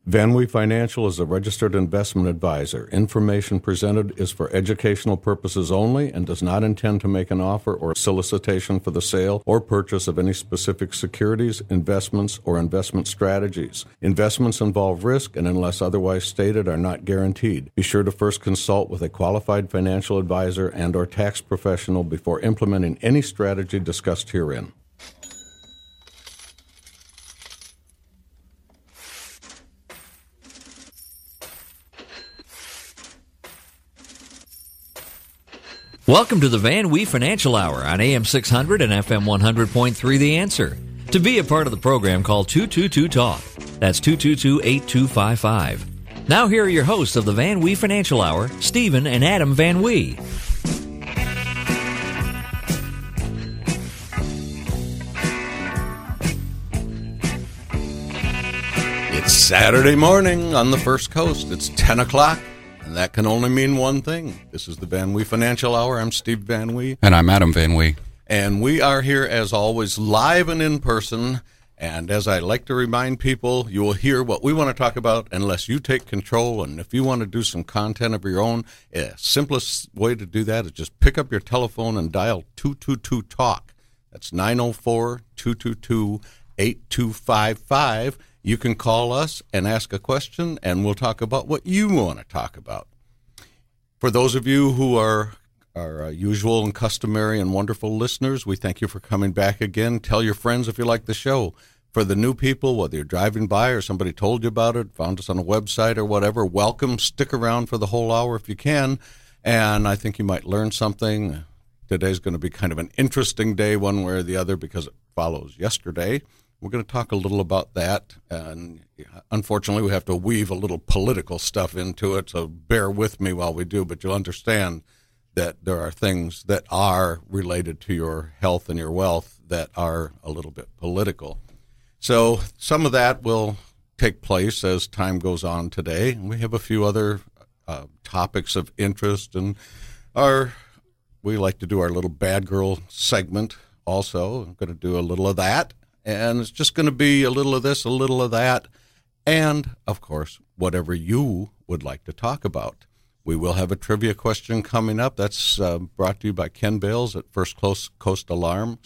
VanWee Financial is a registered investment advisor. Information presented is for educational purposes only and does not intend to make an offer or solicitation for the sale or purchase of any specific securities, investments, or investment strategies. Investments involve risk and, unless otherwise stated, are not guaranteed. Be sure to first consult with a qualified financial advisor and/or tax professional before implementing any strategy discussed herein. Welcome to the VanWee Financial Hour on AM 600 and FM 100.3 The Answer. To be a part of the program, call 222-TALK. That's 222-8255. Now here are your hosts of the VanWee Financial Hour, Stephen and Adam VanWee. It's Saturday morning on the First Coast. It's 10 o'clock. And that can only mean one thing. This is the VanWee Financial Hour. I'm Steve VanWee. And I'm Adam VanWee. And we are here, as always, live and in person. And as I like to remind people, you will hear what we want to talk about unless you take control. And if you want to do some content of your own, the simplest way to do that is just pick up your telephone and dial 222-TALK. That's 904-222-8255. You can call us and ask a question, and we'll talk about what you want to talk about. For those of you who are our usual and customary and wonderful listeners, we thank you for coming back again. Tell your friends if you like the show. For the new people, whether you're driving by or somebody told you about it, found us on a website or whatever, welcome. Stick around for the whole hour if you can, and I think you might learn something. Today's going to be kind of an interesting day one way or the other because it follows yesterday. We're going to talk a little about that, and unfortunately we have to weave a little political stuff into it, so bear with me while we do, but you'll understand that there are things that are related to your health and your wealth that are a little bit political. So some of that will take place as time goes on today. We have a few other topics of interest, and we like to do our little bad girl segment also. I'm going to do a little of that. And it's just going to be a little of this, a little of that, and, of course, whatever you would like to talk about. We will have a trivia question coming up. That's brought to you by Ken Bales at First Coast Alarm,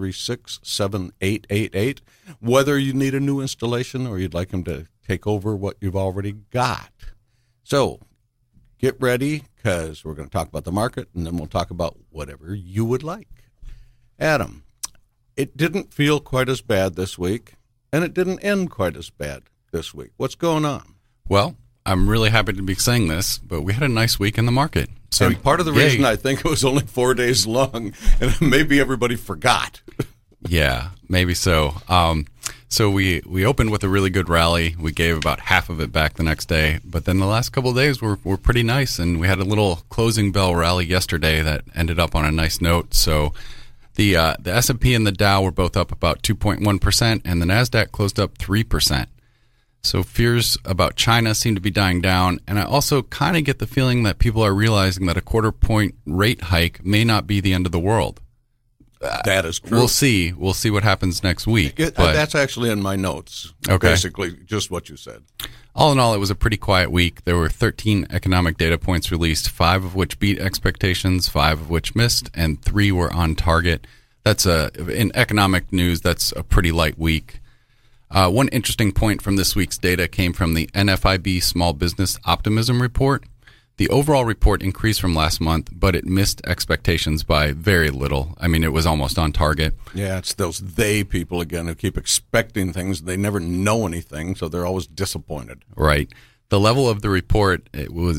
636-7888. Whether you need a new installation or you'd like him to take over what you've already got. So get ready, because we're going to talk about the market, and then we'll talk about whatever you would like. Adam. It didn't feel quite as bad this week, and it didn't end quite as bad this week. What's going on? Well, I'm really happy to be saying this, but we had a nice week in the market. So, and part of the reason I think it was only 4 days long, and maybe everybody forgot. Yeah, maybe so. So we opened with a really good rally. We gave about half of it back the next day, but then the last couple of days were pretty nice, and we had a little closing bell rally yesterday that ended up on a nice note. So the S&P and the Dow were both up about 2.1%, and the NASDAQ closed up 3%. So fears about China seem to be dying down, and I also kind of get the feeling that people are realizing that a quarter-point rate hike may not be the end of the world. That is true. We'll see. We'll see what happens next week. That's actually in my notes. Okay. Basically, just what you said. All in all, it was a pretty quiet week. There were 13 economic data points released, 5 of which beat expectations, 5 of which missed, and 3 were on target. That's in economic news, that's a pretty light week. One interesting point from this week's data came from the NFIB Small Business Optimism Report. The overall report increased from last month, but it missed expectations by very little. I mean, it was almost on target. Yeah, it's those they people again who keep expecting things. They never know anything, so they're always disappointed. Right. The level of the report, it was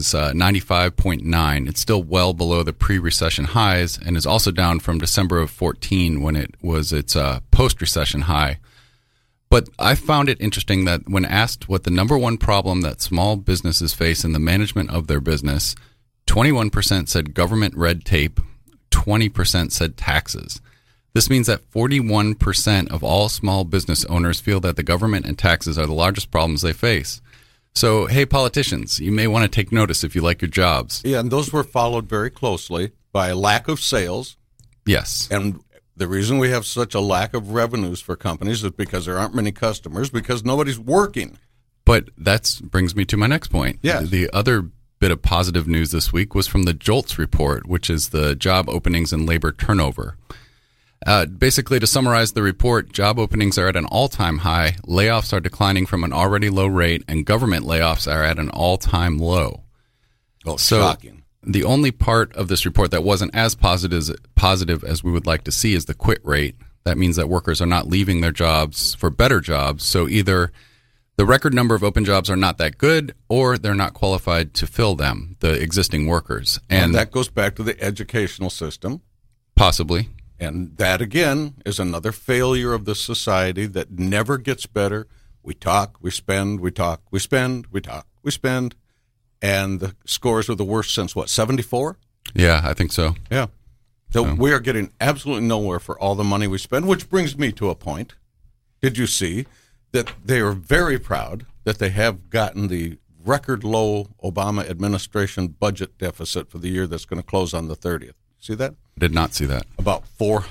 95.9. It's still well below the pre-recession highs and is also down from December of 2014 when it was its post-recession high. But I found it interesting that when asked what the number one problem that small businesses face in the management of their business, 21% said government red tape, 20% said taxes. This means that 41% of all small business owners feel that the government and taxes are the largest problems they face. So, hey, politicians, you may want to take notice if you like your jobs. Yeah, and those were followed very closely by a lack of sales. Yes. And the reason we have such a lack of revenues for companies is because there aren't many customers, because nobody's working. But that brings me to my next point. Yeah. The other bit of positive news this week was from the JOLTS report, which is the job openings and labor turnover. Basically, to summarize the report, job openings are at an all-time high, layoffs are declining from an already low rate, and government layoffs are at an all-time low. Oh, so shocking. The only part of this report that wasn't as positive as we would like to see is the quit rate. That means that workers are not leaving their jobs for better jobs. So either the record number of open jobs are not that good, or they're not qualified to fill them, the existing workers. And that goes back to the educational system. Possibly. And that, again, is another failure of the society that never gets better. We talk, we spend, we talk, we spend, we talk, we spend. And the scores are the worst since, 74? Yeah, I think so. Yeah. So we are getting absolutely nowhere for all the money we spend, which brings me to a point. Did you see that they are very proud that they have gotten the record low Obama administration budget deficit for the year that's going to close on the 30th? See that? Did not see that. About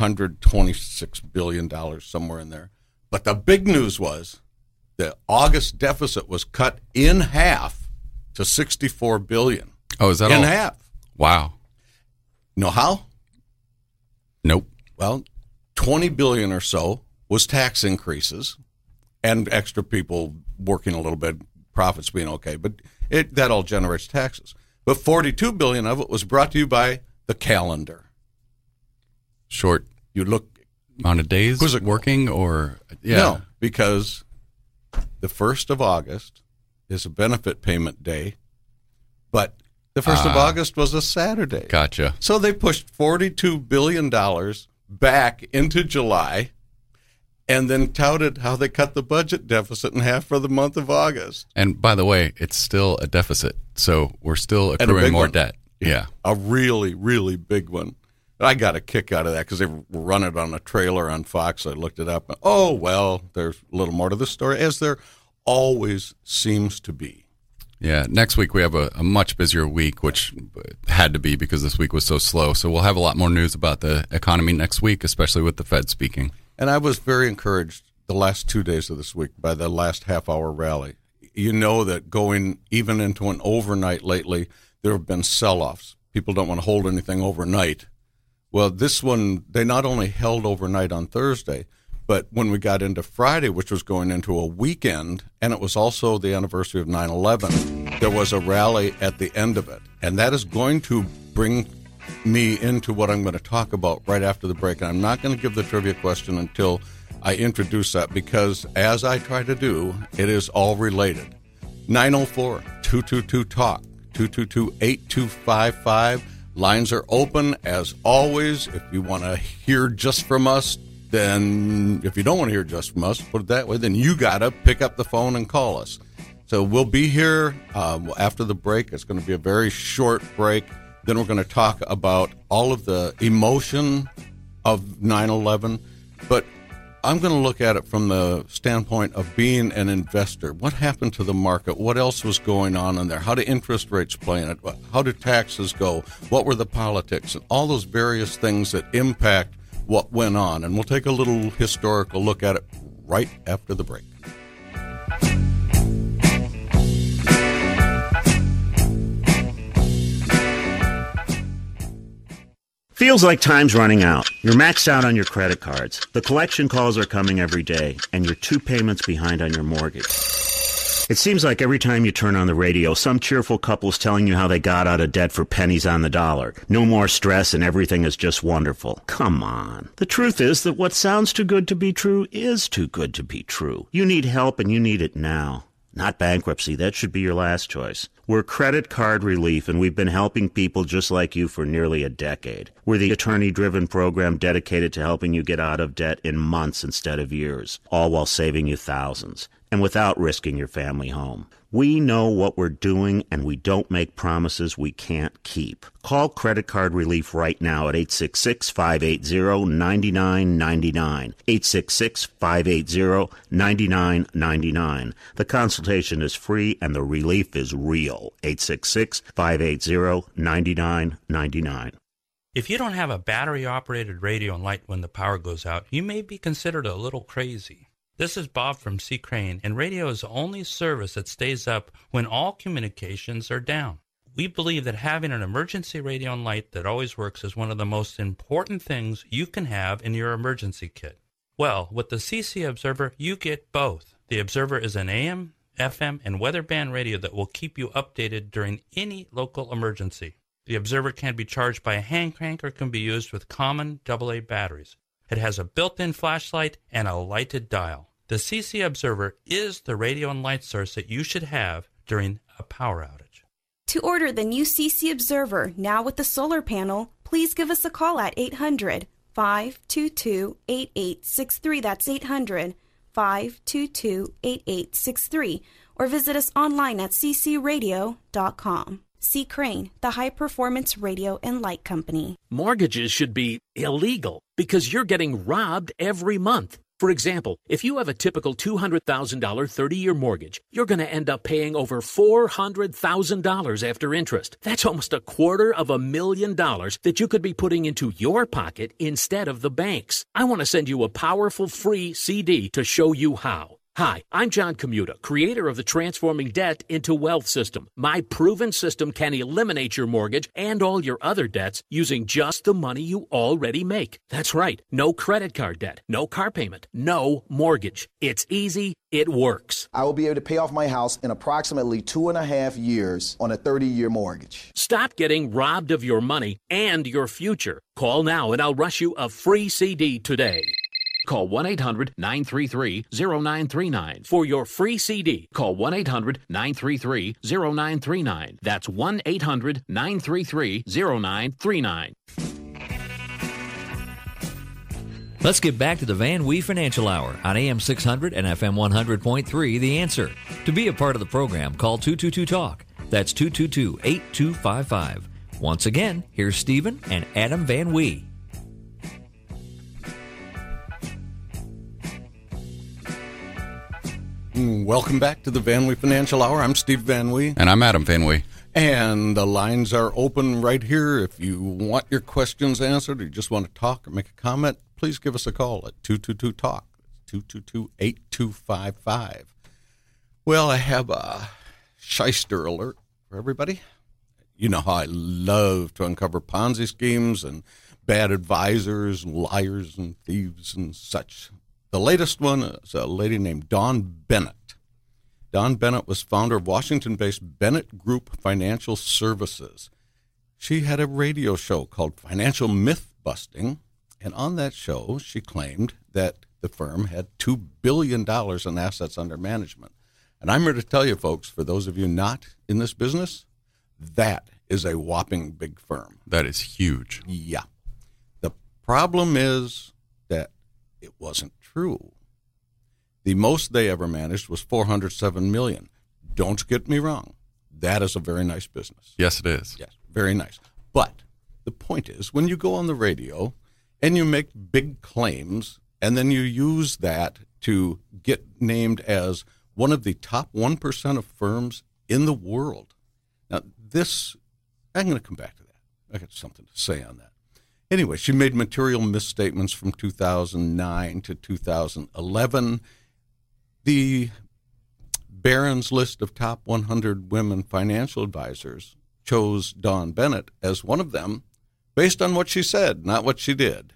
$426 billion, somewhere in there. But the big news was the August deficit was cut in half to $64 billion. Oh, is that in all? half? Wow. Know how? Nope. Well, $20 billion or so was tax increases and extra people working a little bit, profits being okay. But that all generates taxes. But $42 billion of it was brought to you by the calendar. Short. You look amount of days quizzical. Working, or No, because the 1st of August is a benefit payment day, but the 1st of August was a Saturday. Gotcha. So they pushed $42 billion back into July and then touted how they cut the budget deficit in half for the month of August. And by the way, it's still a deficit, so we're still accruing more debt. Yeah. A really, really big one. I got a kick out of that because they were running it on a trailer on Fox. I looked it up. Oh, well, there's a little more to the story, as there always seems to be. Yeah. Next week we have a much busier week, which had to be because this week was so slow. So we'll have a lot more news about the economy next week, especially with the Fed speaking. And I was very encouraged the last 2 days of this week by the last half-hour rally. You know that going even into an overnight lately, there have been sell-offs. People don't want to hold anything overnight. Well, this one, they not only held overnight on Thursday, but when we got into Friday, which was going into a weekend, and it was also the anniversary of 9/11, there was a rally at the end of it. And that is going to bring me into what I'm going to talk about right after the break. And I'm not going to give the trivia question until I introduce that, because as I try to do, it is all related. 904-222-TALK, 222-8255. Lines are open, as always. If you want to hear just from us, then if you don't want to hear just from us, put it that way, then you got to pick up the phone and call us. So we'll be here after the break. It's going to be a very short break. Then we're going to talk about all of the emotion of 9/11. But I'm going to look at it from the standpoint of being an investor. What happened to the market? What else was going on in there? How do interest rates play in it? How do taxes go? What were the politics? And all those various things that impact what went on. And we'll take a little historical look at it right after the break. Feels like time's running out. You're maxed out on your credit cards. The collection calls are coming every day, and you're 2 payments behind on your mortgage. It seems like every time you turn on the radio, some cheerful couple's telling you how they got out of debt for pennies on the dollar. No more stress and everything is just wonderful. Come on. The truth is that what sounds too good to be true is too good to be true. You need help and you need it now. Not bankruptcy. That should be your last choice. We're Credit Card Relief, and we've been helping people just like you for nearly a decade. We're the attorney-driven program dedicated to helping you get out of debt in months instead of years, all while saving you thousands, and without risking your family home. We know what we're doing, and we don't make promises we can't keep. Call Credit Card Relief right now at 866-580-9999. 866-580-9999. The consultation is free, and the relief is real. 866-580-9999. If you don't have a battery-operated radio and light when the power goes out, you may be considered a little crazy. This is Bob from C. Crane, and radio is the only service that stays up when all communications are down. We believe that having an emergency radio and light that always works is one of the most important things you can have in your emergency kit. Well, with the CC Observer, you get both. The Observer is an AM, FM, and weather band radio that will keep you updated during any local emergency. The Observer can be charged by a hand crank or can be used with common AA batteries. It has a built-in flashlight and a lighted dial. The CC Observer is the radio and light source that you should have during a power outage. To order the new CC Observer, now with the solar panel, please give us a call at 800-522-8863. That's 800-522-8863. Or visit us online at ccradio.com. C. Crane, the high-performance radio and light company. Mortgages should be illegal because you're getting robbed every month. For example, if you have a typical $200,000 30-year mortgage, you're going to end up paying over $400,000 after interest. That's almost $250,000 that you could be putting into your pocket instead of the bank's. I want to send you a powerful free CD to show you how. Hi, I'm John Commuta, creator of the Transforming Debt into Wealth system. My proven system can eliminate your mortgage and all your other debts using just the money you already make. That's right. No credit card debt, no car payment, no mortgage. It's easy. It works. I will be able to pay off my house in approximately 2.5 years on a 30-year mortgage. Stop getting robbed of your money and your future. Call now and I'll rush you a free CD today. Call 1-800-933-0939 for your free CD. Call 1-800-933-0939. That's 1-800-933-0939. Let's get back to the Van Wee Financial Hour on AM 600 and FM 100.3, The Answer. To be a part of the program, call 222-TALK. That's 222-8255. Once again, here's Stephen and Adam Van Wee. Welcome back to the Van Wee Financial Hour. I'm Steve Van Wee. And I'm Adam Van Wee. And the lines are open right here. If you want your questions answered or you just want to talk or make a comment, please give us a call at 222-TALK. 222-8255. Well, I have a shyster alert for everybody. You know how I love to uncover Ponzi schemes and bad advisors and liars and thieves and such. The latest one is a lady named Dawn Bennett. Dawn Bennett was founder of Washington-based Bennett Group Financial Services. She had a radio show called Financial Myth Busting, and on that show she claimed that the firm had $2 billion in assets under management. And I'm here to tell you, folks, for those of you not in this business, that is a whopping big firm. That is huge. Yeah. The problem is that it wasn't true. The most they ever managed was $407 million. Don't get me wrong. That is a very nice business. Yes, it is. Yes, very nice. But the point is, when you go on the radio and you make big claims and then you use that to get named as one of the top 1% of firms in the world. Now, this, I'm going to come back to that. I got something to say on that. Anyway, she made material misstatements from 2009 to 2011. The Barron's list of top 100 women financial advisors chose Dawn Bennett as one of them based on what she said, not what she did.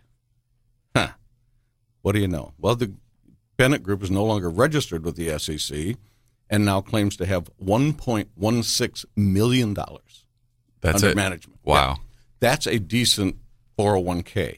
What do you know? Well, the Bennett Group is no longer registered with the SEC and now claims to have $1.16 million under management. Wow. Yeah, that's a decent 401k.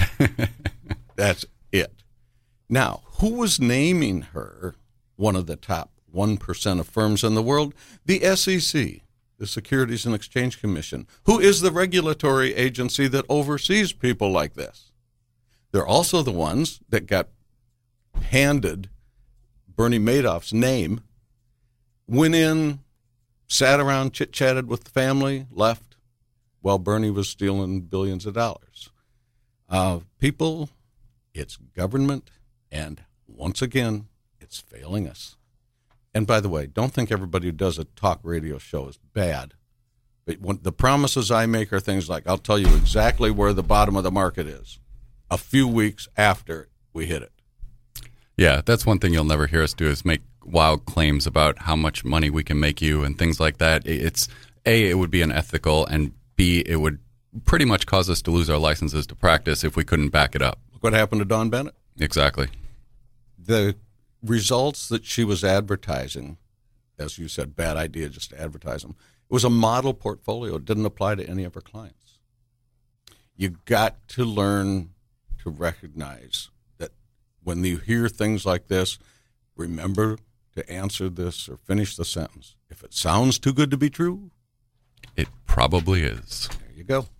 That's it. Now, who was naming her one of the top 1% of firms in the world? The SEC, the Securities and Exchange Commission, who is the regulatory agency that oversees people like this. They're also the ones that got handed Bernie Madoff's name, went in, sat around, chit-chatted with the family, left while Bernie was stealing billions of dollars. People, it's government, and once again, it's failing us. And by the way, don't think everybody who does a talk radio show is bad. But when the promises I make are things like, I'll tell you exactly where the bottom of the market is a few weeks after we hit it. Yeah, that's one thing you'll never hear us do is make wild claims about how much money we can make you and things like that. It's A, it would be unethical, and B, it would pretty much cause us to lose our licenses to practice if we couldn't back it up. Look what happened to Dawn Bennett. Exactly. The results that she was advertising, as you said, bad idea just to advertise them. It was a model portfolio. It didn't apply to any of her clients. You got to learn to recognize that when you hear things like this, remember to answer this or finish the sentence. If it sounds too good to be true, it probably is. There you go.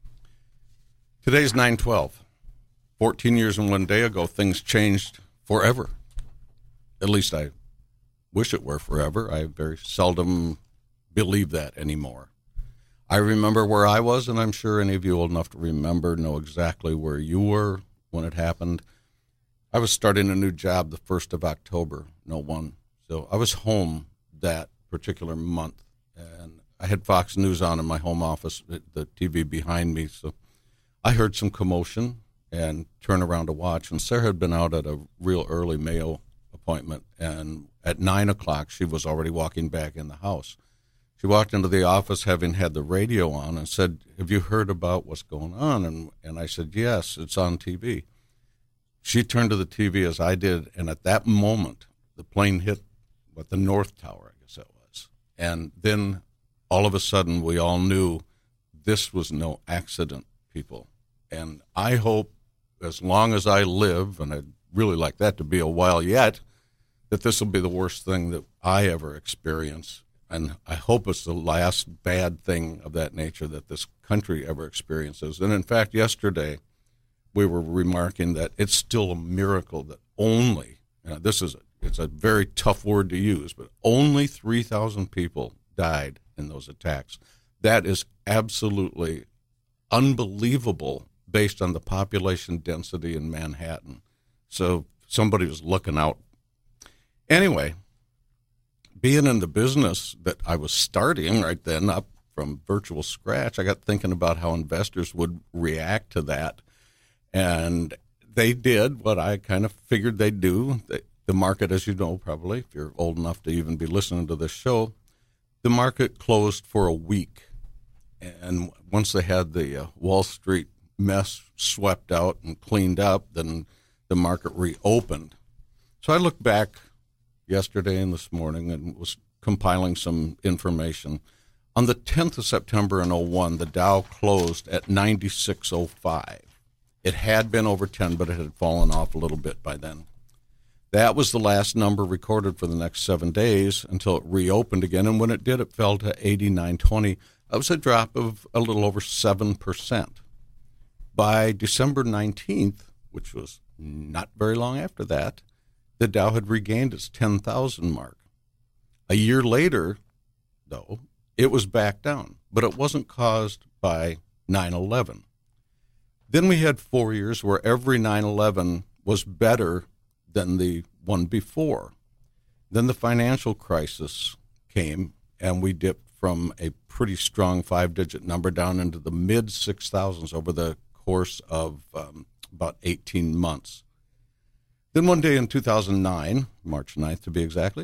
Today's 9/12. 14 years and 1 day ago, things changed forever. At least I wish it were forever. I very seldom believe that anymore. I remember where I was, and I'm sure any of you old enough to remember know exactly where you were when it happened. I was starting a new job the 1st of October, 01. So I was home that particular month, and I had Fox News on in my home office, the TV behind me. So I heard some commotion and turned around to watch, and Sarah had been out at a real early Mayo appointment, and at 9 o'clock she was already walking back in the house. She walked into the office having had the radio on and said, "Have you heard about what's going on?" And I said, "Yes, it's on TV." She turned to the TV as I did, and at that moment the plane hit the North Tower, I guess that was. And then all of a sudden we all knew this was no accident, people. And I hope as long as I live, and I'd really like that to be a while yet, that this will be the worst thing that I ever experience. And I hope it's the last bad thing of that nature that this country ever experiences. And in fact, yesterday we were remarking that it's still a miracle that only, it's a very tough word to use, but only 3,000 people died in those attacks. That is absolutely unbelievable based on the population density in Manhattan. So somebody was looking out. Anyway, being in the business that I was starting right then up from virtual scratch, I got thinking about how investors would react to that. And they did what I kind of figured they'd do. The market, as you know, probably, if you're old enough to even be listening to this show, the market closed for a week. And once they had the Wall Street mess swept out and cleaned up, then the market reopened. So I looked back yesterday and this morning and was compiling some information. On the 10th of September in 01, the Dow closed at 96.05. It had been over 10, but it had fallen off a little bit by then. That was the last number recorded for the next 7 days until it reopened again. And when it did, it fell to 89.20. That was a drop of a little over 7%. By December 19th, which was not very long after that, the Dow had regained its 10,000 mark. A year later, though, it was back down, but it wasn't caused by 9/11. Then we had 4 years where every 9/11 was better than the one before. Then the financial crisis came, and we dipped from a pretty strong 5-digit number down into the mid-6,000s over the course of about 18 months. Then one day in 2009, March 9th to be exact,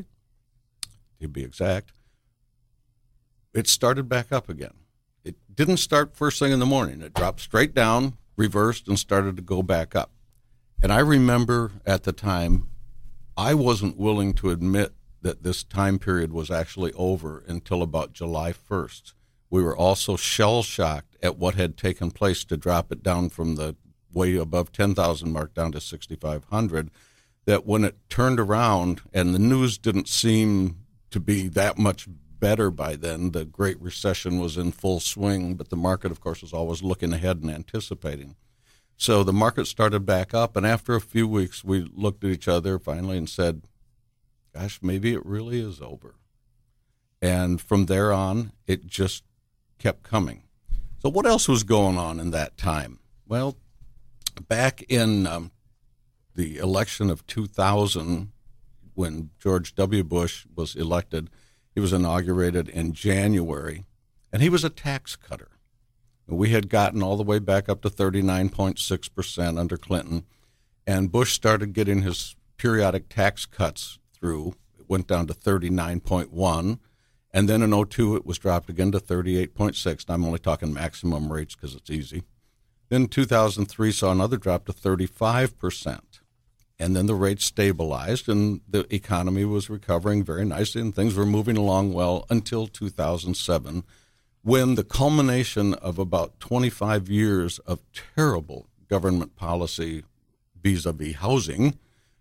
it started back up again. It didn't start first thing in the morning. It dropped straight down, reversed, and started to go back up. And I remember at the time, I wasn't willing to admit that this time period was actually over until about July 1st. We were also shell-shocked at what had taken place to drop it down from the way above 10,000 mark down to 6,500, that when it turned around and the news didn't seem to be that much better by then, the Great Recession was in full swing, but the market, of course, was always looking ahead and anticipating. So the market started back up, and after a few weeks, we looked at each other finally and said, gosh, maybe it really is over. And from there on, it just kept coming. So what else was going on in that time? Well, back in the election of 2000, when George W. Bush was elected, he was inaugurated in January, and he was a tax cutter. We had gotten all the way back up to 39.6% under Clinton, and Bush started getting his periodic tax cuts through. It went down to 39.1, and then in 2002 it was dropped again to 38.6. I'm only talking maximum rates because it's easy. Then 2003 saw another drop to 35%, and then the rates stabilized, and the economy was recovering very nicely, and things were moving along well until 2007, when the culmination of about 25 years of terrible government policy vis-a-vis housing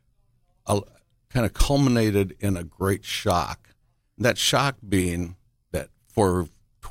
kind of culminated in a great shock. That shock being that for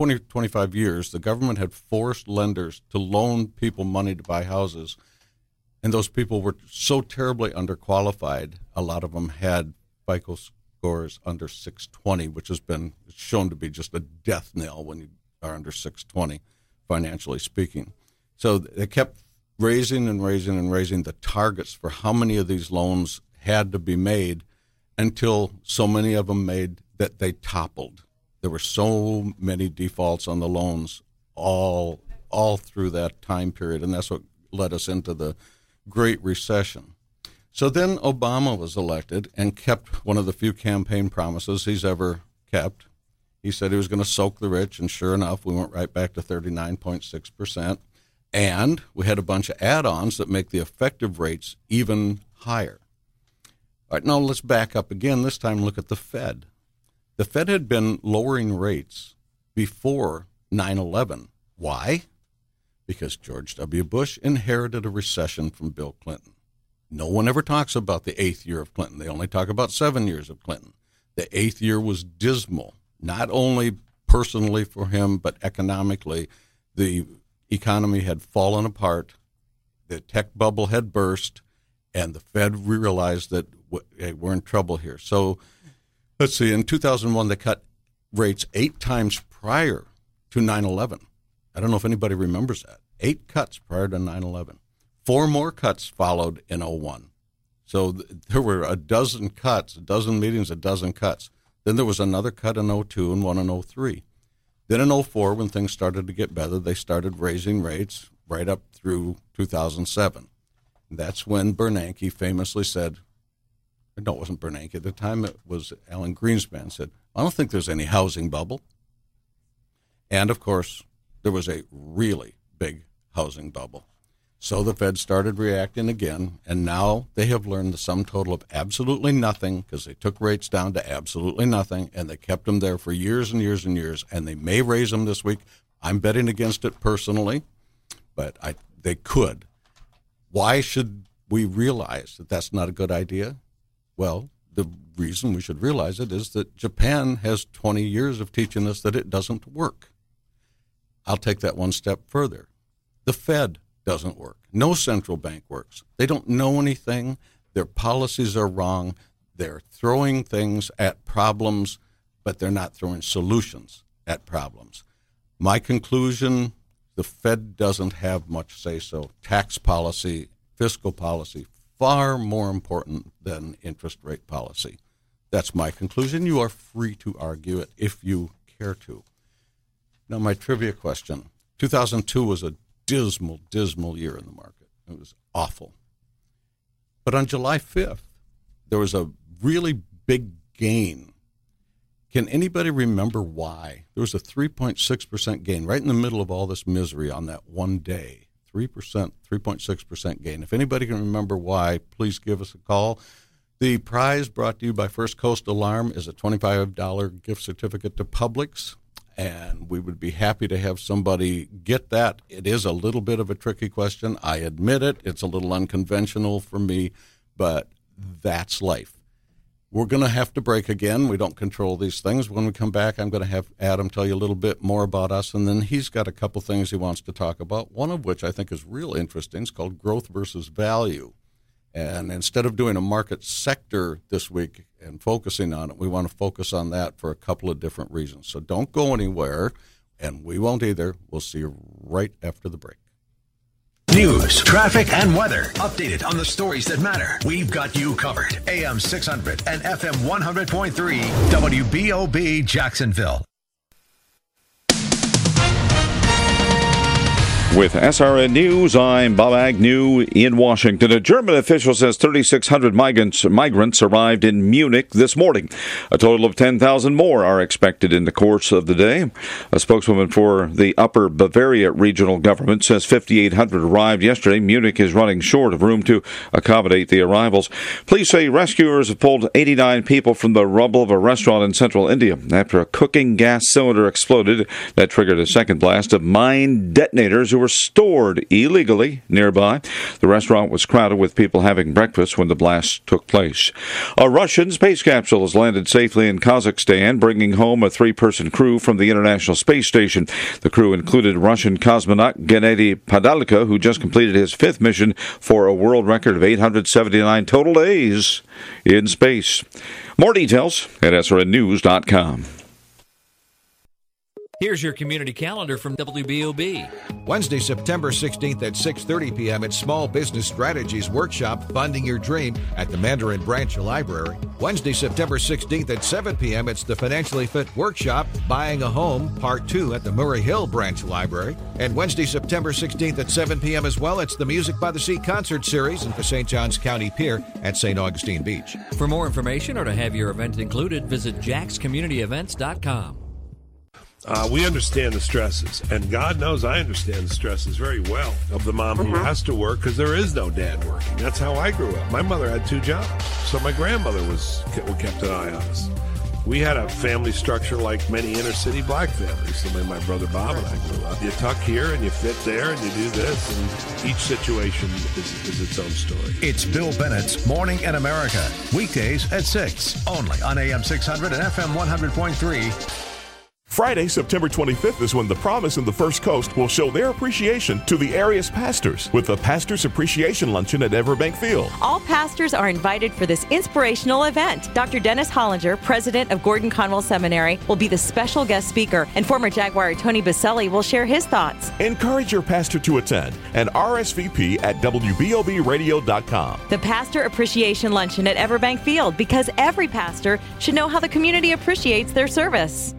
25 years, the government had forced lenders to loan people money to buy houses, and those people were so terribly underqualified. A lot of them had FICO scores under 620, which has been shown to be just a death knell when you are under 620, financially speaking. So they kept raising and raising and raising the targets for how many of these loans had to be made until so many of them made that they toppled. There were so many defaults on the loans all through that time period, and that's what led us into the Great Recession. So then Obama was elected and kept one of the few campaign promises he's ever kept. He said he was going to soak the rich, and sure enough, we went right back to 39.6%. And we had a bunch of add-ons that make the effective rates even higher. All right, now let's back up again. This time look at the Fed. The Fed had been lowering rates before 9/11. Why? Because George W. Bush inherited a recession from Bill Clinton. No one ever talks about the 8th year of Clinton. They only talk about 7 years of Clinton. The 8th year was dismal, not only personally for him, but economically. The economy had fallen apart, the tech bubble had burst, and the Fed realized that hey, we're in trouble here. So let's see, in 2001, they cut rates 8 times prior to 9/11. I don't know if anybody remembers that. 8 cuts prior to 9/11. 4 more cuts followed in 2001. So there were a dozen cuts, a dozen meetings, a dozen cuts. Then there was another cut in 2002 and one in 2003. Then in 2004, when things started to get better, they started raising rates right up through 2007. That's when Bernanke famously said, no, it wasn't Bernanke. At the time, it was Alan Greenspan said, I don't think there's any housing bubble. And, of course, there was a really big housing bubble. So the Fed started reacting again, and now they have learned the sum total of absolutely nothing because they took rates down to absolutely nothing, and they kept them there for years and years and years, and they may raise them this week. I'm betting against it personally, but they could. Why should we realize that that's not a good idea? Well, the reason we should realize it is that Japan has 20 years of teaching us that it doesn't work. I'll take that one step further. The Fed doesn't work. No central bank works. They don't know anything. Their policies are wrong. They're throwing things at problems, but they're not throwing solutions at problems. My conclusion, the Fed doesn't have much say-so. Tax policy, fiscal policy, far more important than interest rate policy. That's my conclusion. You are free to argue it if you care to. Now, my trivia question. 2002 was a dismal year in the market. It was awful. But on July 5th, there was a really big gain. Can anybody remember why? There was a 3.6% gain right in the middle of all this misery on that one day. 3.6% gain. If anybody can remember why, please give us a call. The prize brought to you by First Coast Alarm is a $25 gift certificate to Publix, and we would be happy to have somebody get that. It is a little bit of a tricky question. I admit it. It's a little unconventional for me, but that's life. We're going to have to break again. We don't control these things. When we come back, I'm going to have Adam tell you a little bit more about us, and then he's got a couple things he wants to talk about, one of which I think is real interesting. It's called growth versus value. And instead of doing a market sector this week and focusing on it, we want to focus on that for a couple of different reasons. So don't go anywhere, and we won't either. We'll see you right after the break. News, traffic, and weather. Updated on the stories that matter. We've got you covered. AM 600 and FM 100.3 WBOB Jacksonville. With SRN News, I'm Bob Agnew in Washington. A German official says 3,600 migrants arrived in Munich this morning. A total of 10,000 more are expected in the course of the day. A spokeswoman for the Upper Bavaria regional government says 5,800 arrived yesterday. Munich is running short of room to accommodate the arrivals. Police say rescuers have pulled 89 people from the rubble of a restaurant in central India after a cooking gas cylinder exploded. That triggered a second blast of mine detonators who were stored illegally nearby. The restaurant was crowded with people having breakfast when the blast took place. A Russian space capsule has landed safely in Kazakhstan, bringing home a 3-person crew from the International Space Station. The crew included Russian cosmonaut Gennady Padalka, who just completed his 5th mission for a world record of 879 total days in space. More details at srnnews.com. Here's your community calendar from WBOB. Wednesday, September 16th at 6:30 p.m. at Small Business Strategies Workshop, Funding Your Dream at the Mandarin Branch Library. Wednesday, September 16th at 7 p.m. it's the Financially Fit Workshop, Buying a Home, Part 2 at the Murray Hill Branch Library. And Wednesday, September 16th at 7 p.m. as well, it's the Music by the Sea Concert Series in the St. Johns County Pier at St. Augustine Beach. For more information or to have your event included, visit jackscommunityevents.com. We understand the stresses, and God knows I understand the stresses very well of the mom who has to work because there is no dad working. That's how I grew up. My mother had 2 jobs, so my grandmother kept an eye on us. We had a family structure like many inner-city black families, the way my brother Bob and I grew up. You tuck here and you fit there and you do this, and each situation is its own story. It's Bill Bennett's Morning in America, weekdays at 6, only on AM 600 and FM 100.3. Friday, September 25th is when the Promise and the First Coast will show their appreciation to the area's pastors with the Pastors Appreciation Luncheon at Everbank Field. All pastors are invited for this inspirational event. Dr. Dennis Hollinger, president of Gordon Conwell Seminary, will be the special guest speaker, and former Jaguar Tony Baselli will share his thoughts. Encourage your pastor to attend and RSVP at WBOBradio.com. The Pastor Appreciation Luncheon at Everbank Field, because every pastor should know how the community appreciates their service.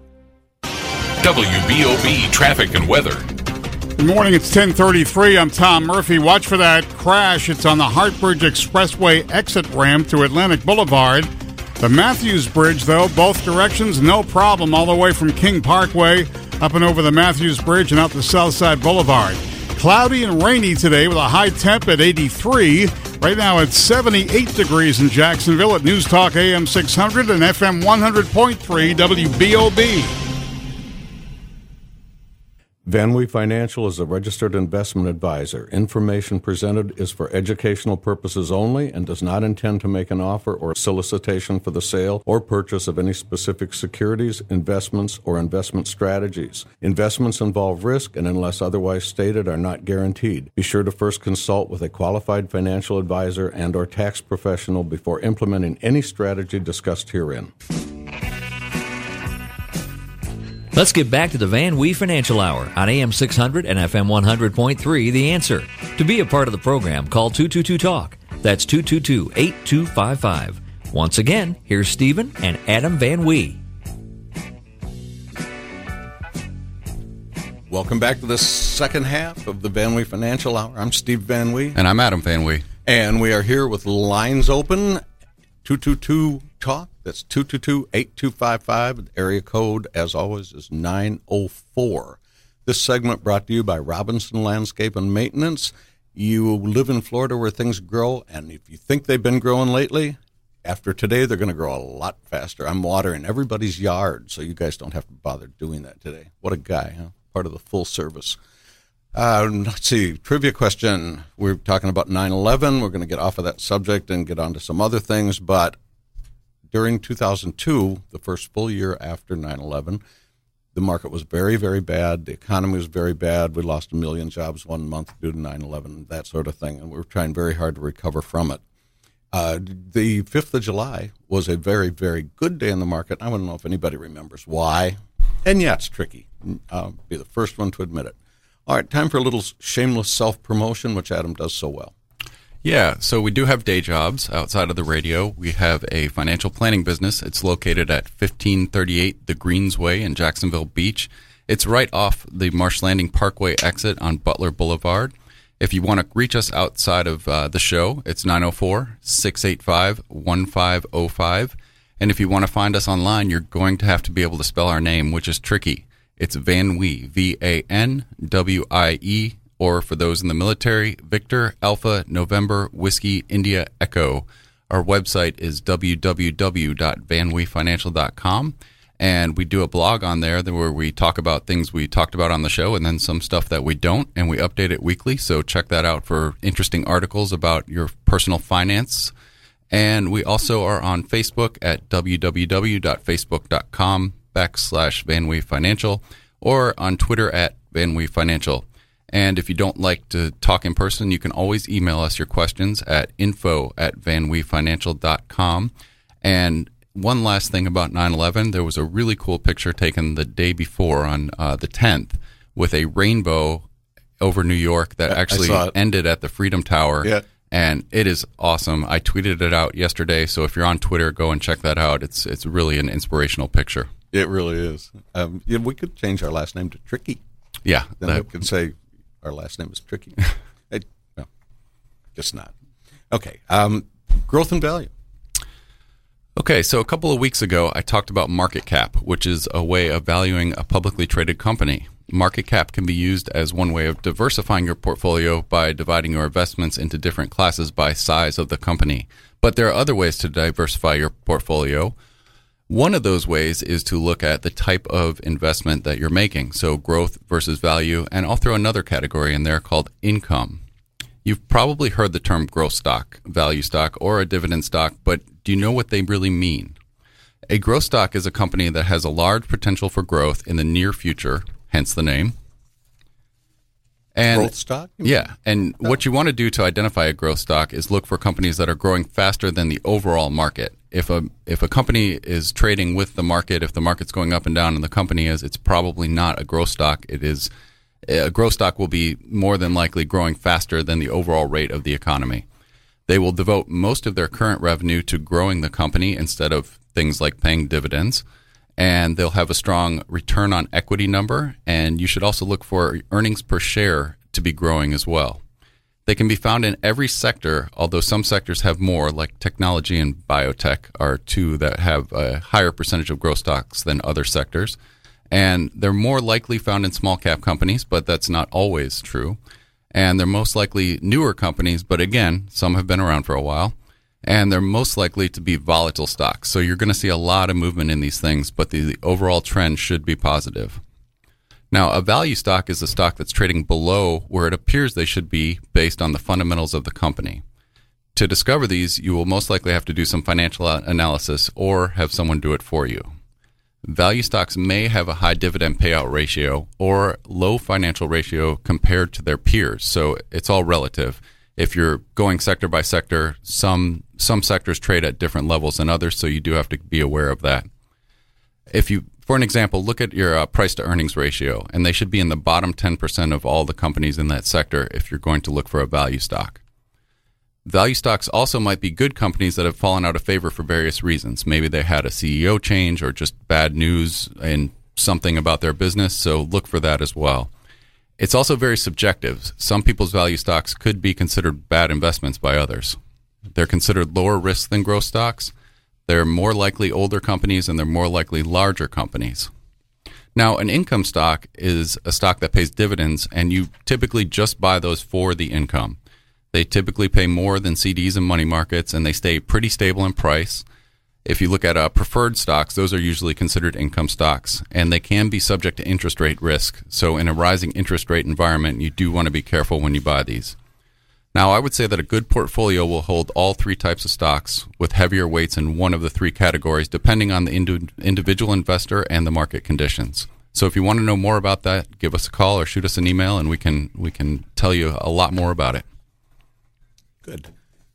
WBOB traffic and weather. Good morning, it's 10:33. I'm Tom Murphy. Watch for that crash. It's on the Hartbridge Expressway exit ramp to Atlantic Boulevard. The Matthews Bridge, though, both directions, no problem, all the way from King Parkway up and over the Matthews Bridge and out the Southside Boulevard. Cloudy and rainy today with a high temp at 83. Right now it's 78 degrees in Jacksonville at News Talk AM 600 and FM 100.3 WBOB. VanWee Financial is a registered investment advisor. Information presented is for educational purposes only and does not intend to make an offer or solicitation for the sale or purchase of any specific securities, investments, or investment strategies. Investments involve risk and, unless otherwise stated, are not guaranteed. Be sure to first consult with a qualified financial advisor and or tax professional before implementing any strategy discussed herein. Let's get back to the VanWee Financial Hour on AM 600 and FM 100.3, The Answer. To be a part of the program, call 222-TALK. That's 222-8255. Once again, here's Stephen and Adam VanWee. Welcome back to the second half of the VanWee Financial Hour. I'm Steve VanWee. And I'm Adam VanWee. And we are here with lines open, 222-TALK. That's 222-8255. The area code, as always, is 904. This segment brought to you by Robinson Landscape and Maintenance. You live in Florida where things grow, and if you think they've been growing letely, after today, they're going to grow a lot faster. I'm watering everybody's yard, so you guys don't have to bother doing that today. What a guy, huh? Part of the full service. Let's see, trivia question. We're talking about 9/11. We're going to get off of that subject and get on to some other things, but during 2002, the first full year after 9/11, the market was very, very bad. The economy was very bad. We lost 1 million jobs 1 month due to 9/11, that sort of thing, and we're trying very hard to recover from it. The 5th of July was a very, very good day in the market. I don't know if anybody remembers why, and yeah, it's tricky. I'll be the first one to admit it. All right, time for a little shameless self-promotion, which Adam does so well. Yeah, so we do have day jobs outside of the radio. We have a financial planning business. It's located at 1538 The Greensway in Jacksonville Beach. It's right off the Marsh Landing Parkway exit on Butler Boulevard. If you want to reach us outside of the show, it's 904-685-1505. And if you want to find us online, you're going to have to be able to spell our name, which is tricky. It's VanWie, VANWIE, or for those in the military, Victor, Alpha, November, Whiskey, India, Echo. Our website is www.vanwiefinancial.com. And we do a blog on there where we talk about things we talked about on the show and then some stuff that we don't, and we update it weekly. So check that out for interesting articles about your personal finance. And we also are on Facebook at www.facebook.com/VanWie or on Twitter at VanWie Financial. And if you don't like to talk in person, you can always email us your questions at info@vanwiefinancial.com. And one last thing about 9/11, there was a really cool picture taken the day before on the 10th with a rainbow over New York that actually ended at the Freedom Tower. Yeah. And it is awesome. I tweeted it out yesterday, so if you're on Twitter, go and check that out. It's really an inspirational picture. It really is. We could change our last name to Tricky. Yeah. Then we could say our last name is Tricky. No, just not. Okay. Growth and value. Okay, so a couple of weeks ago, I talked about market cap, which is a way of valuing a publicly traded company. Market cap can be used as one way of diversifying your portfolio by dividing your investments into different classes by size of the company. But there are other ways to diversify your portfolio. One of those ways is to look at the type of investment that you're making, so growth versus value, and I'll throw another category in there called income. You've probably heard the term growth stock, value stock, or a dividend stock, but do you know what they really mean? A growth stock is a company that has a large potential for growth in the near future, hence the name. And growth stock? Yeah, and what you want to do to identify a growth stock is look for companies that are growing faster than the overall market. If a company is trading with the market, if the market's going up and down and the company is, it's probably not a growth stock. A growth stock will be more than likely growing faster than the overall rate of the economy. They will devote most of their current revenue to growing the company instead of things like paying dividends. And they'll have a strong return on equity number. And you should also look for earnings per share to be growing as well. They can be found in every sector, although some sectors have more, like technology and biotech are two that have a higher percentage of growth stocks than other sectors. And they're more likely found in small cap companies, but that's not always true. And they're most likely newer companies, but again, some have been around for a while. And they're most likely to be volatile stocks. So you're going to see a lot of movement in these things, but the overall trend should be positive. Now, a value stock is a stock that's trading below where it appears they should be based on the fundamentals of the company. To discover these, you will most likely have to do some financial analysis or have someone do it for you. Value stocks may have a high dividend payout ratio or low financial ratio compared to their peers, so it's all relative. If you're going sector by sector, some sectors trade at different levels than others, so you do have to be aware of that. For an example, look at your price to earnings ratio, and they should be in the bottom 10% of all the companies in that sector if you're going to look for a value stock. Value stocks also might be good companies that have fallen out of favor for various reasons. Maybe they had a CEO change or just bad news in something about their business, so look for that as well. It's also very subjective. Some people's value stocks could be considered bad investments by others. They're considered lower risk than growth stocks. They're more likely older companies, and they're more likely larger companies. Now, an income stock is a stock that pays dividends, and you typically just buy those for the income. They typically pay more than CDs and money markets, and they stay pretty stable in price. If you look at preferred stocks, those are usually considered income stocks, and they can be subject to interest rate risk. So in a rising interest rate environment, you do want to be careful when you buy these. Now, I would say that a good portfolio will hold all three types of stocks with heavier weights in one of the three categories, depending on the individual investor and the market conditions. So if you want to know more about that, give us a call or shoot us an email, and we can tell you a lot more about it. Good.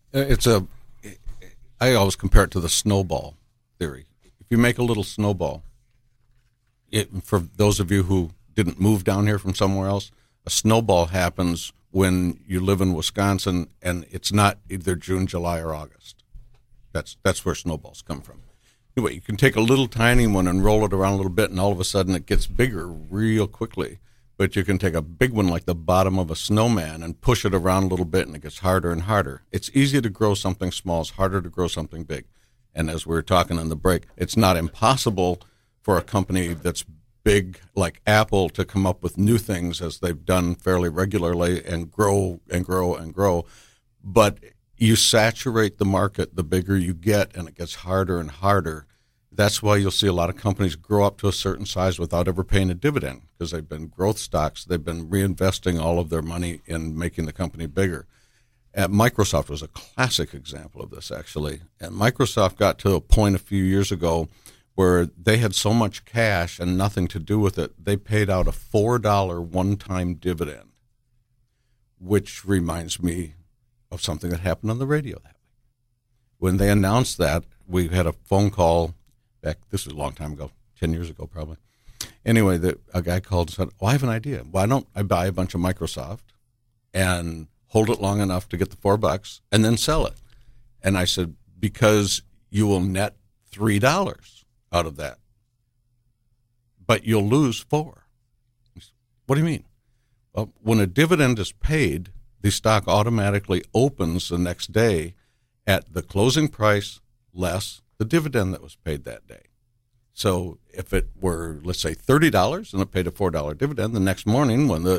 I always compare it to the snowball theory. If you make a little snowball, for those of you who didn't move down here from somewhere else, a snowball happens when you live in Wisconsin and it's not either June, July, or August. That's where snowballs come from. Anyway, you can take a little tiny one and roll it around a little bit, and all of a sudden it gets bigger real quickly. But you can take a big one like the bottom of a snowman and push it around a little bit, and it gets harder and harder. It's easy to grow something small. It's harder to grow something big. And as we were talking in the break, it's not impossible for a company that's big like Apple to come up with new things as they've done fairly regularly and grow and grow and grow. But you saturate the market the bigger you get, and it gets harder and harder. That's why you'll see a lot of companies grow up to a certain size without ever paying a dividend, because they've been growth stocks. They've been reinvesting all of their money in making the company bigger. Microsoft was a classic example of this, actually. And Microsoft got to a point a few years ago where they had so much cash and nothing to do with it, they paid out a $4 one-time dividend, which reminds me of something that happened on the radio that week. When they announced that, we had a phone call back, this was a long time ago, 10 years ago probably. Anyway, a guy called and said, I have an idea. Why don't I buy a bunch of Microsoft and hold it long enough to get the $4 and then sell it? And I said, because you will net $3 out of that, but you'll lose $4. He said, what do you mean? Well, when a dividend is paid, the stock automatically opens the next day at the closing price less the dividend that was paid that day. So if it were, let's say, $30 and it paid a $4 dividend, the next morning when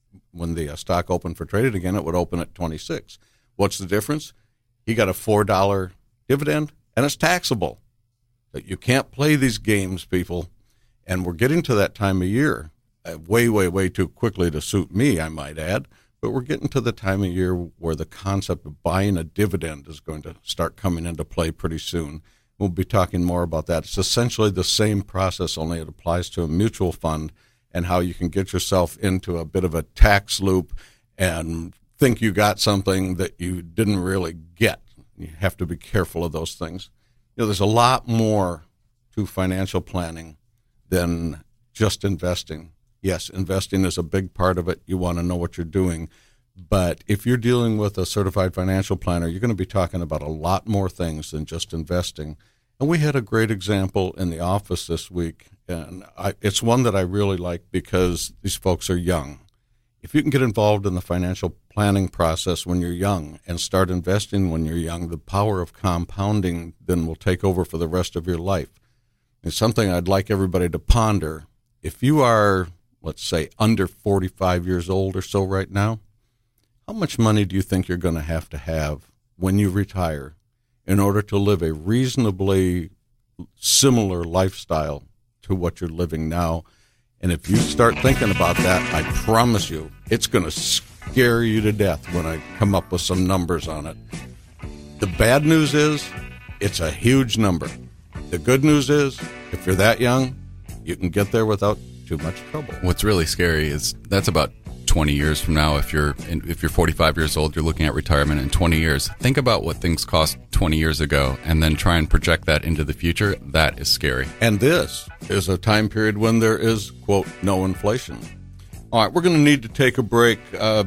the stock opened for trade again, it would open at 26. What's the difference? He got a $4 dividend, and it's taxable. But you can't play these games, people. And we're getting to that time of year, way, way, way too quickly to suit me, I might add. But we're getting to the time of year where the concept of buying a dividend is going to start coming into play pretty soon. We'll be talking more about that. It's essentially the same process, only it applies to a mutual fund, and how you can get yourself into a bit of a tax loop and think you got something that you didn't really get. You have to be careful of those things. There's a lot more to financial planning than just investing. Yes, investing is a big part of it. You want to know what you're doing. But if you're dealing with a certified financial planner, you're going to be talking about a lot more things than just investing. And we had a great example in the office this week, and it's one that I really like because these folks are young. If you can get involved in the financial planning process when you're young and start investing when you're young, the power of compounding then will take over for the rest of your life. It's something I'd like everybody to ponder. If you are, let's say, under 45 years old or so right now, how much money do you think you're going to have when you retire in order to live a reasonably similar lifestyle to what you're living now? And if you start thinking about that, I promise you, it's going to scare you to death when I come up with some numbers on it. The bad news is it's a huge number. The good news is if you're that young, you can get there without too much trouble. What's really scary is that's about 20 years from now. If you're 45 years old, you're looking at retirement in 20 years. Think about what things cost 20 years ago and then try and project that into the future. That is scary. And this is a time period when there is, quote, no inflation. All right, we're going to need to take a break.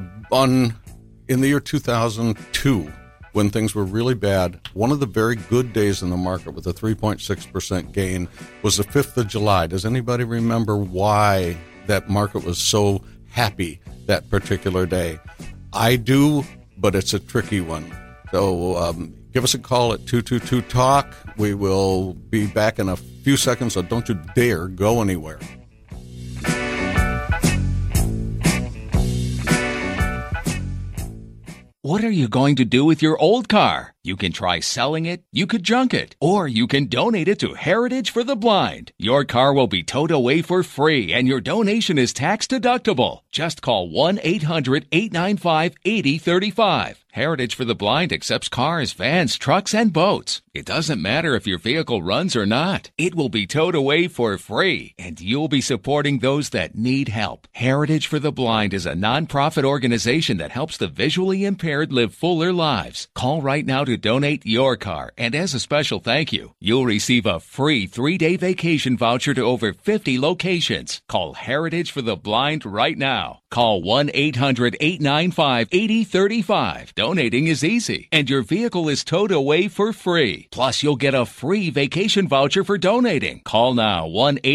In the year 2002, when things were really bad, one of the very good days in the market with a 3.6% gain was the 5th of July. Does anybody remember why that market was so happy that particular day? I do, but it's a tricky one. So give us a call at 222-TALK. We will be back in a few seconds, so don't you dare go anywhere. What are you going to do with your old car? You can try selling it, you could junk it, or you can donate it to Heritage for the Blind. Your car will be towed away for free, and your donation is tax deductible. Just call 1-800-895-8035. Heritage for the Blind accepts cars, vans, trucks, and boats. It doesn't matter if your vehicle runs or not. It will be towed away for free, and you'll be supporting those that need help. Heritage for the Blind is a nonprofit organization that helps the visually impaired live fuller lives. Call right now to to donate your car, and as a special thank you, you'll receive a free 3-day vacation voucher to over 50 locations. Call Heritage for the Blind right now. Call 1-800-895-8035. Donating is easy, and your vehicle is towed away for free. Plus, you'll get a free vacation voucher for donating. Call now,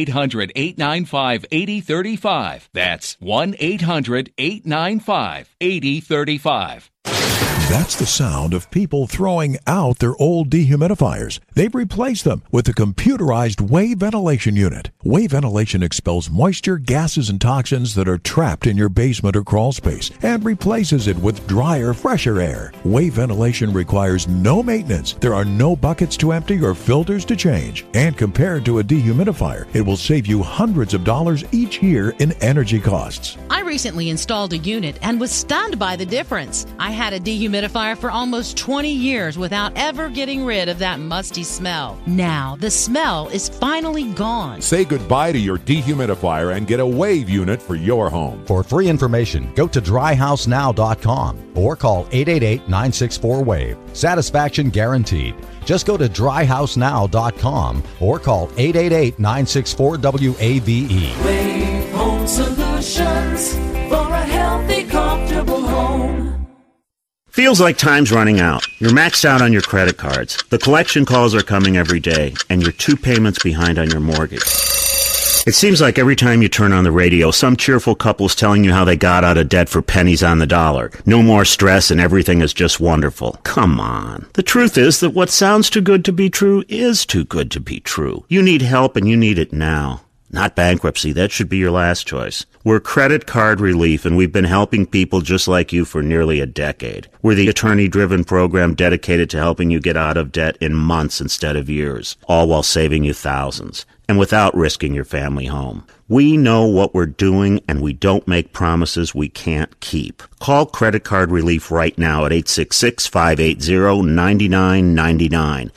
1-800-895-8035. That's 1-800-895-8035. That's the sound of people throwing out their old dehumidifiers. They've replaced them with a computerized wave ventilation unit. Wave ventilation expels moisture, gases, and toxins that are trapped in your basement or crawl space and replaces it with drier, fresher air. Wave ventilation requires no maintenance. There are no buckets to empty or filters to change. And compared to a dehumidifier, it will save you hundreds of dollars each year in energy costs. I recently installed a unit and was stunned by the difference. I had a dehumidifier for almost 20 years without ever getting rid of that musty smell. Now, the smell is finally gone. Say goodbye to your dehumidifier and get a Wave unit for your home. For free information, go to dryhousenow.com or call 888-964-WAVE. Satisfaction guaranteed. Just go to dryhousenow.com or call 888-964-WAVE. Wave Home Solutions for a healthy, comfortable home. Feels like time's running out. You're maxed out on your credit cards. The collection calls are coming every day, and you're 2 payments behind on your mortgage. It seems like every time you turn on the radio, some cheerful couple's telling you how they got out of debt for pennies on the dollar. No more stress and everything is just wonderful. Come on. The truth is that what sounds too good to be true is too good to be true. You need help and you need it now. Not bankruptcy. That should be your last choice. We're Credit Card Relief, and we've been helping people just like you for nearly a decade. We're the attorney-driven program dedicated to helping you get out of debt in months instead of years, all while saving you thousands, and without risking your family home. We know what we're doing, and we don't make promises we can't keep. Call Credit Card Relief right now at 866-580-9999.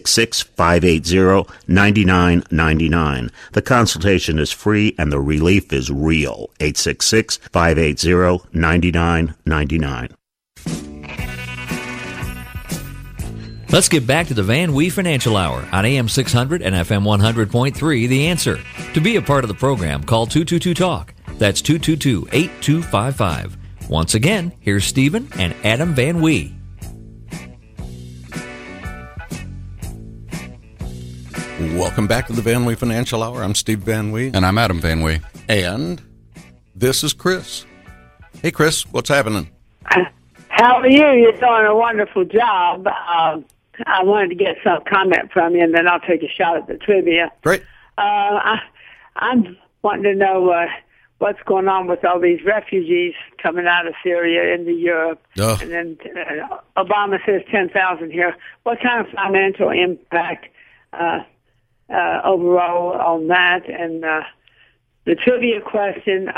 866-580-9999. The consultation is free, and the relief is real. 866-580-9999. Let's get back to the Van Wee Financial Hour on AM 600 and FM 100.3, The Answer. To be a part of the program, call 222-TALK. That's 222-8255. Once again, here's Stephen and Adam Van Wee. Welcome back to the Van Wee Financial Hour. I'm Steve Van Wee. And I'm Adam Van Wee. And this is Chris. Hey, Chris, what's happening? How are you? You're doing a wonderful job. I wanted to get some comment from you, and then I'll take a shot at the trivia. Great. I'm wanting to know what's going on with all these refugees coming out of Syria into Europe. Ugh. And then Obama says 10,000 here. What kind of financial impact overall on that? And the trivia question,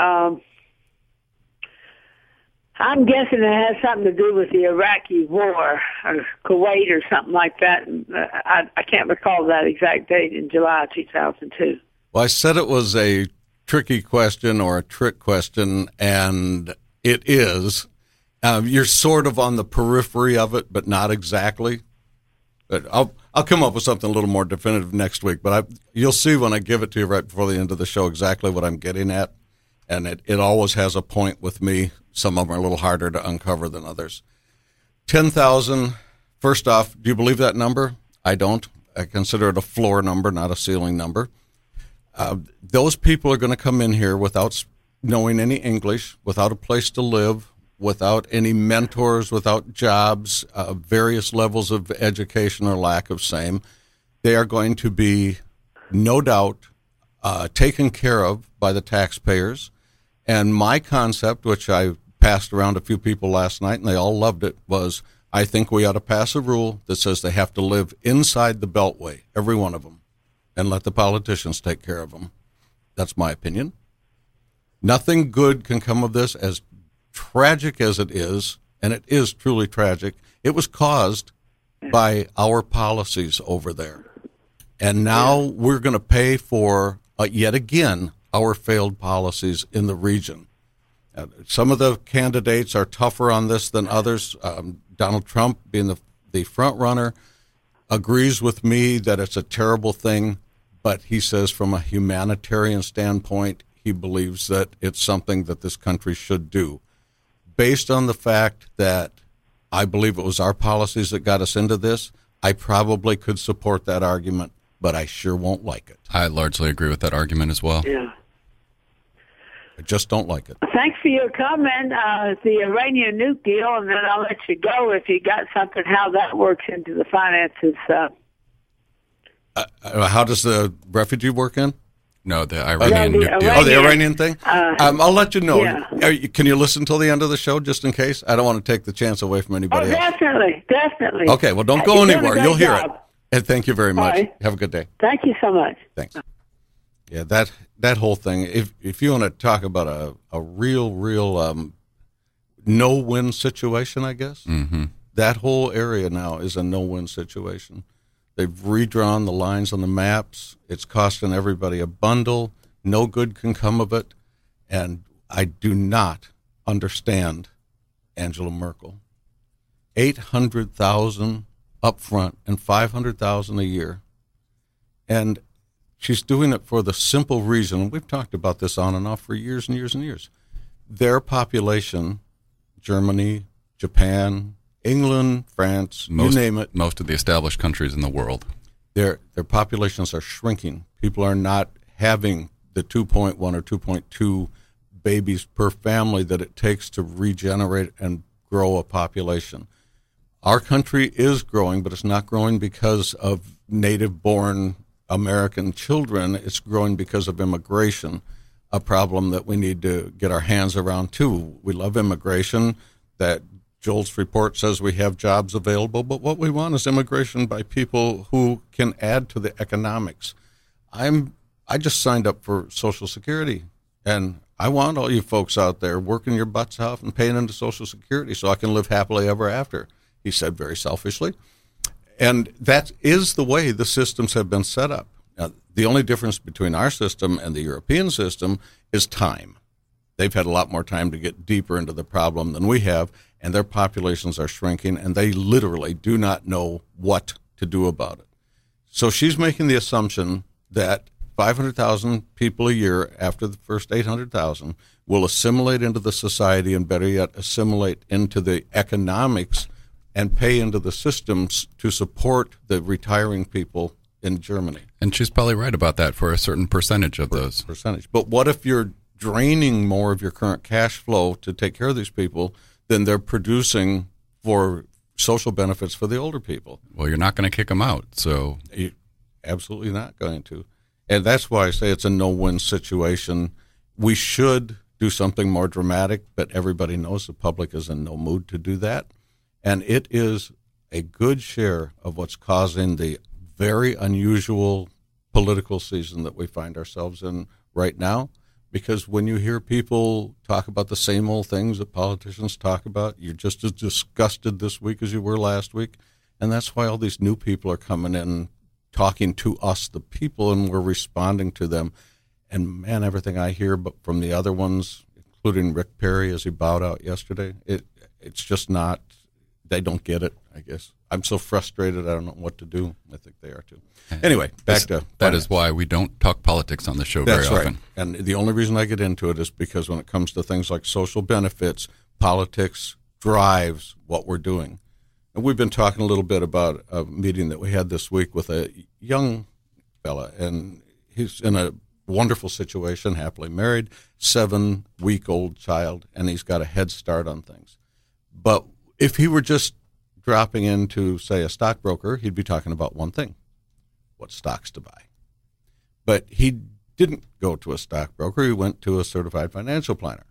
I'm guessing it has something to do with the Iraqi war, or Kuwait or something like that. I can't recall that exact date in July 2002. Well, I said it was a tricky question or a trick question, and it is. You're sort of on the periphery of it, but not exactly. But I'll come up with something a little more definitive next week, but you'll see when I give it to you right before the end of the show exactly what I'm getting at, and it always has a point with me. Some of them are a little harder to uncover than others. 10,000, first off, do you believe that number? I don't. I consider it a floor number, not a ceiling number. Those people are going to come in here without knowing any English, without a place to live, without any mentors, without jobs, various levels of education or lack of same. They are going to be, no doubt, taken care of by the taxpayers. And my concept, which I passed around a few people last night, and they all loved it, was I think we ought to pass a rule that says they have to live inside the Beltway, every one of them, and let the politicians take care of them. That's my opinion. Nothing good can come of this, as tragic as it is, and it is truly tragic. It was caused by our policies over there. And now we're going to pay for, yet again, our failed policies in the region. Some of the candidates are tougher on this than others. Donald Trump being the front runner agrees with me that it's a terrible thing, but he says from a humanitarian standpoint, he believes that it's something that this country should do. Based on the fact that I believe it was our policies that got us into this, I probably could support that argument, but I sure won't like it. I largely agree with that argument as well. Yeah. I just don't like it. Thanks for your comment. The Iranian nuke deal, and then I'll let you go if you got something, how that works into the finances. How does the refugee work in? No, the Iranian nuke deal. Oh, the Iranian thing? I'll let you know. Yeah. Can you listen till the end of the show just in case? I don't want to take the chance away from anybody else. Definitely. Okay, well, don't go You're doing anywhere. a great You'll hear job. it. And thank you very much. Bye. Have a good day. Thank you so much. Thanks. Yeah, that whole thing, if you want to talk about a real no-win situation, I guess, that whole area now is a no-win situation. They've redrawn the lines on the maps. It's costing everybody a bundle. No good can come of it. And I do not understand Angela Merkel. $800,000 up front and $500,000 a year. And she's doing it for the simple reason, we've talked about this on and off for years and years and years. Their population, Germany, Japan, England, France, you name it. Most of the established countries in the world. Their populations are shrinking. People are not having the 2.1 or 2.2 babies per family that it takes to regenerate and grow a population. Our country is growing, but it's not growing because of native-born American children. It's growing because of immigration, a problem that we need to get our hands around, too. We love immigration. That Joel's report says we have jobs available, but what we want is immigration by people who can add to the economics. I just signed up for Social Security, and I want all you folks out there working your butts off and paying into Social Security so I can live happily ever after, he said very selfishly. And that is the way the systems have been set up. Now, the only difference between our system and the European system is time. They've had a lot more time to get deeper into the problem than we have, and their populations are shrinking, and they literally do not know what to do about it. So she's making the assumption that 500,000 people a year after the first 800,000 will assimilate into the society and, better yet, assimilate into the economics and pay into the systems to support the retiring people in Germany. And she's probably right about that for a certain percentage of those. But what if you're draining more of your current cash flow to take care of these people than they're producing for social benefits for the older people? Well, you're not going to kick them out, so... You're absolutely not going to. And that's why I say it's a no-win situation. We should do something more dramatic, but everybody knows the public is in no mood to do that. And it is a good share of what's causing the very unusual political season that we find ourselves in right now. Because when you hear people talk about the same old things that politicians talk about, you're just as disgusted this week as you were last week. And that's why all these new people are coming in, talking to us, the people, and we're responding to them. And, man, everything I hear from the other ones, including Rick Perry as he bowed out yesterday, it's just not, they don't get it, I guess. I'm so frustrated, I don't know what to do. I think they are too. Anyway, back to that is why we don't talk politics on the show very often. Right. And the only reason I get into it is because when it comes to things like social benefits, politics drives what we're doing. And we've been talking a little bit about a meeting that we had this week with a young fella, and he's in a wonderful situation, happily married, 7-week-old child, and he's got a head start on things. But if he were just dropping into, say, a stockbroker, he'd be talking about one thing, what stocks to buy. But he didn't go to a stockbroker. He went to a certified financial planner.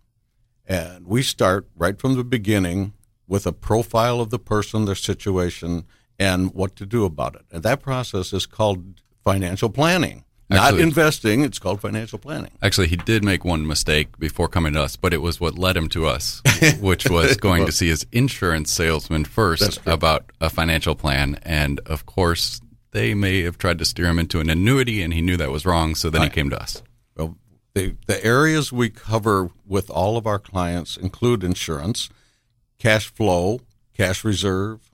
And we start right from the beginning with a profile of the person, their situation, and what to do about it. And that process is called financial planning. Not investing, it's called financial planning. Actually, he did make one mistake before coming to us, but it was what led him to us, which was going to see his insurance salesman first about a financial plan. And, of course, they may have tried to steer him into an annuity, and he knew that was wrong, so then he came to us. Well, the areas we cover with all of our clients include insurance, cash flow, cash reserve,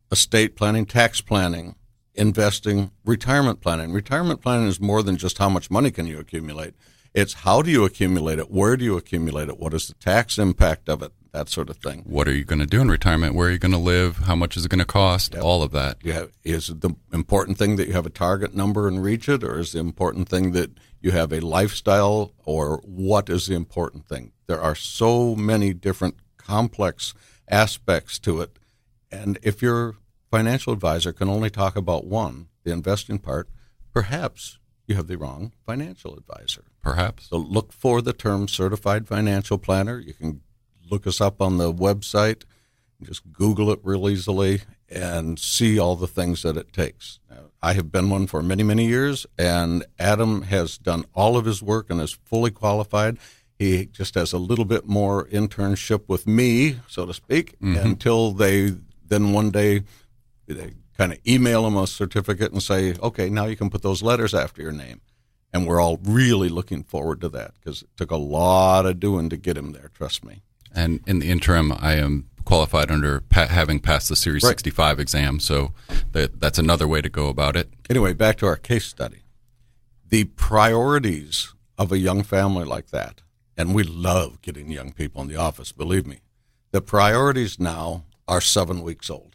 estate planning, tax planning, investing, retirement planning. Retirement planning is more than just how much money can you accumulate. It's how do you accumulate it? Where do you accumulate it? What is the tax impact of it? That sort of thing. What are you going to do in retirement? Where are you going to live? How much is it going to cost? Yep. All of that. Is it the important thing that you have a target number and reach it, or is the important thing that you have a lifestyle, or what is the important thing? There are so many different complex aspects to it, and if your financial advisor can only talk about one, the investing part, perhaps you have the wrong financial advisor. Perhaps. So look for the term certified financial planner. You can look us up on the website, just Google it real easily and see all the things that it takes. I have been one for many, many years, and Adam has done all of his work and is fully qualified. He just has a little bit more internship with me, so to speak, until they then one day they kind of email him a certificate and say, okay, now you can put those letters after your name. And we're all really looking forward to that because it took a lot of doing to get him there, trust me. And in the interim, I am qualified under having passed the Series 65 exam, so that's another way to go about it. Anyway, back to our case study. The priorities of a young family like that, and we love getting young people in the office, believe me, the priorities now are 7 weeks old.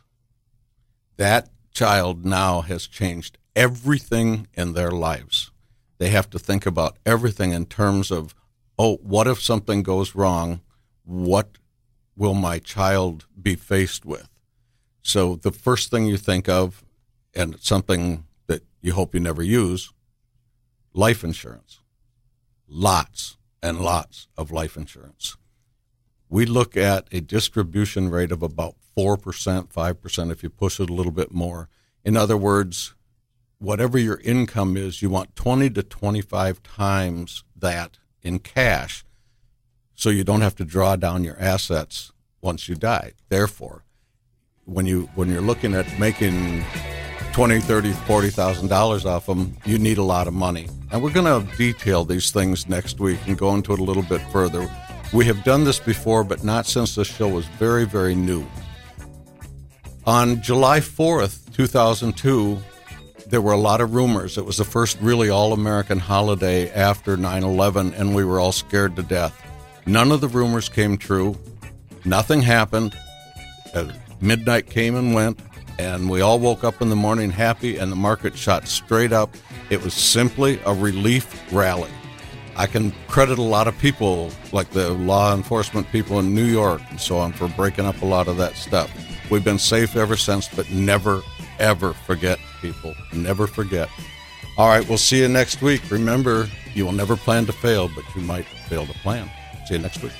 That child now has changed everything in their lives. They have to think about everything in terms of, oh, what if something goes wrong? What will my child be faced with? So the first thing you think of, and it's something that you hope you never use, life insurance. Lots and lots of life insurance. We look at a distribution rate of about 4%, 5% if you push it a little bit more. In other words, whatever your income is, you want 20 to 25 times that in cash so you don't have to draw down your assets once you die. Therefore, when you're looking at making $20,000, $30,000, $40,000 off them, you need a lot of money. And we're going to detail these things next week and go into it a little bit further. We have done this before, but not since the show was very, very new. On July 4th, 2002, there were a lot of rumors. It was the first really all-American holiday after 9/11, and we were all scared to death. None of the rumors came true. Nothing happened. Midnight came and went, and we all woke up in the morning happy, and the market shot straight up. It was simply a relief rally. I can credit a lot of people, like the law enforcement people in New York and so on, for breaking up a lot of that stuff. We've been safe ever since, but never, ever forget, people. Never forget. All right, we'll see you next week. Remember, you will never plan to fail, but you might fail to plan. See you next week.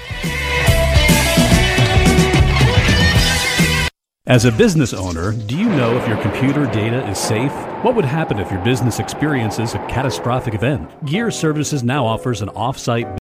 As a business owner, do you know if your computer data is safe? What would happen if your business experiences a catastrophic event? Gear Services now offers an off-site